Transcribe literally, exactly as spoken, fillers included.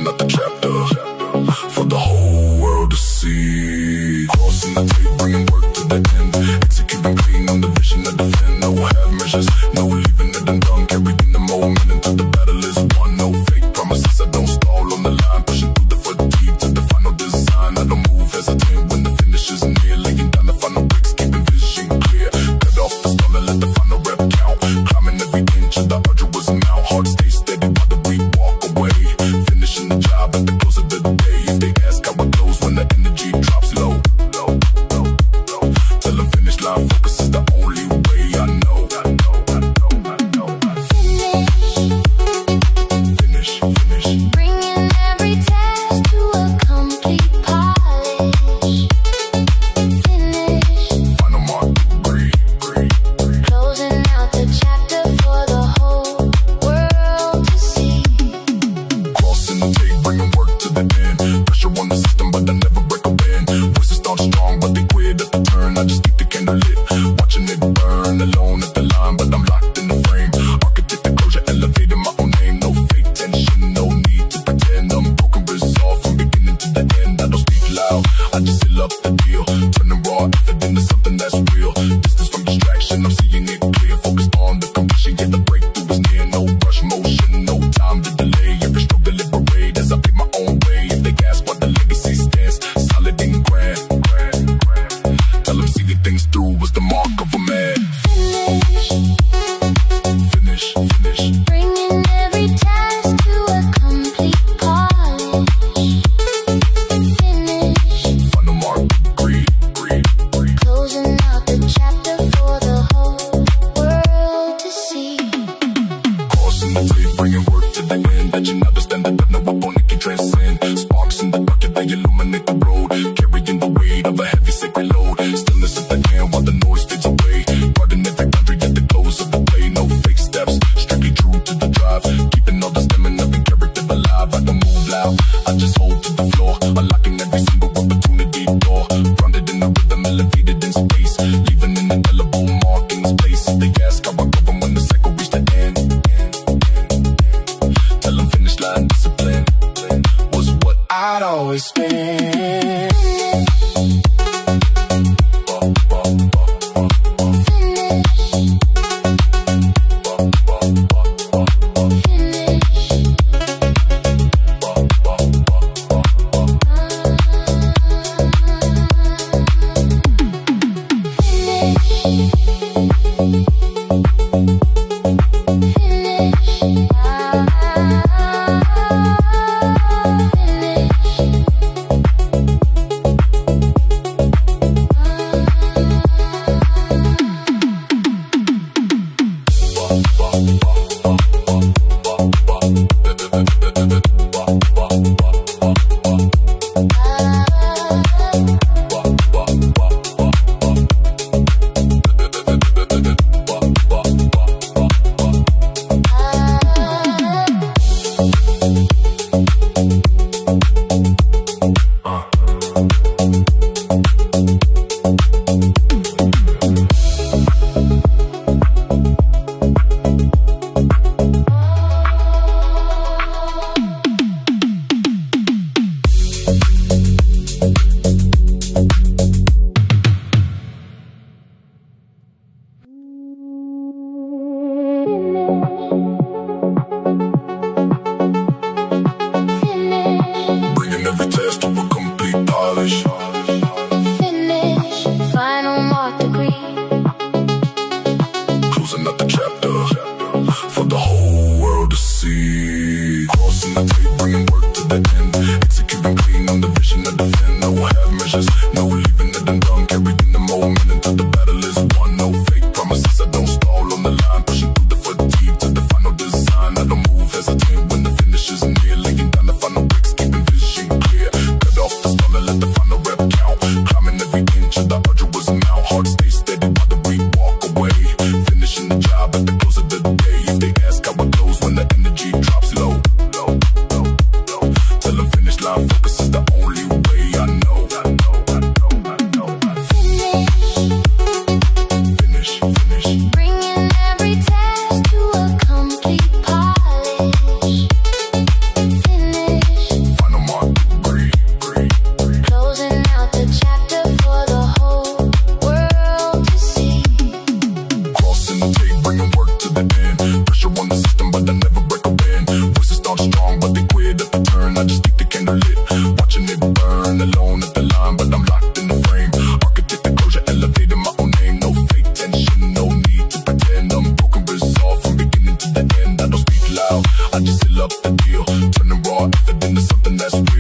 out the chapter for the whole world to see. Crossing the tape, bringing work to the end. Executing clean on the vision to defend. No half measures, no leaving it undone. Carrying the moment until the battle is won. No fake promises, I don't stall on the line. Pushing through the fatigue to the final design. I don't move hesitant when the finish is near. Laying down the final bricks, keeping vision clear. Cut off the stall and let the final rep count. Climbing every inch of the arduous amount. Heart stay steady while the beat walk away. Finishing the job at the close of the day. If they ask how it goes when the energy drops low, low, low, low. Tell them finish line focus is the only way I know. I know, I know, I know. Finish, finish, finish. Bringing every task to a complete polish. Finish. Final mark, agree, agree, agree. Closing out the chapter for the whole world to see. Crossing the tape, bringing work to the end. Pressure on the system, but I never break a bend. Voices start strong, but they quit at the turn. I just keep the candle lit, watching it burn. Alone at the line, but I'm locked in the frame. Architect the closure, elevating my own name. No fake tension, no need to pretend. I'm broken resolve from beginning to the end. I don't speak loud, I just seal up the deal. Turning raw effort into something that's real. Distance from distraction, I'm seeing it clear. Focused on the completion, yeah, the breakthrough is near. No rush motion, no time to delay. Every stroke deliberate as I pay my own way. If they ask what the legacy stands, solid and grand, grand, grand. Tell them see the things through was the mark of a man. Finish. Finish, finish. Bringing every task to a complete polish. Finish. Final mark, agree, agree, agree. Closing out the chapter for the whole world to see. Crossing the tape, bringing work to the end. That you understand that no opponent can transcend. Sparks in the bucket, they illuminate the road. Carrying the weight of a heavy sacred load. Stillness at the end while the noise fades away. Guarding every boundary at the close of the play. No fake steps, strictly true to the drive. Keeping all the stamina and character alive. I don't move loud, I just hold to the floor. Unlocking every single opportunity door. Grounded in the rhythm, elevated in space. Leaving an indelible mark in this place. They ask how I go when the cycle reach the end. Tell them finish line discipline was what I'd always spend. Bringing every test to a complete polish. Finish. Final mark degree. Closing out the chapter for the whole world to see. Crossing the tape, bringing work to the end. Executing clean on the vision to defend. No half measures, no leaving it undone. Carrying the moment until the battle is won. No fake promises, I don't stall on the line. Pushing through the fatigue to the final design. I don't move hesitant when the finish is near. Laying down the final bricks, keeping vision clear. Cut off the stall and let the final rep count. Climbing every inch of the arduous amount. Heart stay steady while the beat walk away. Finishing the job at the close of the day. If they ask how it goes when the energy drops low, low, low, low. Tell what's the deal? Turning raw effort into something that's real.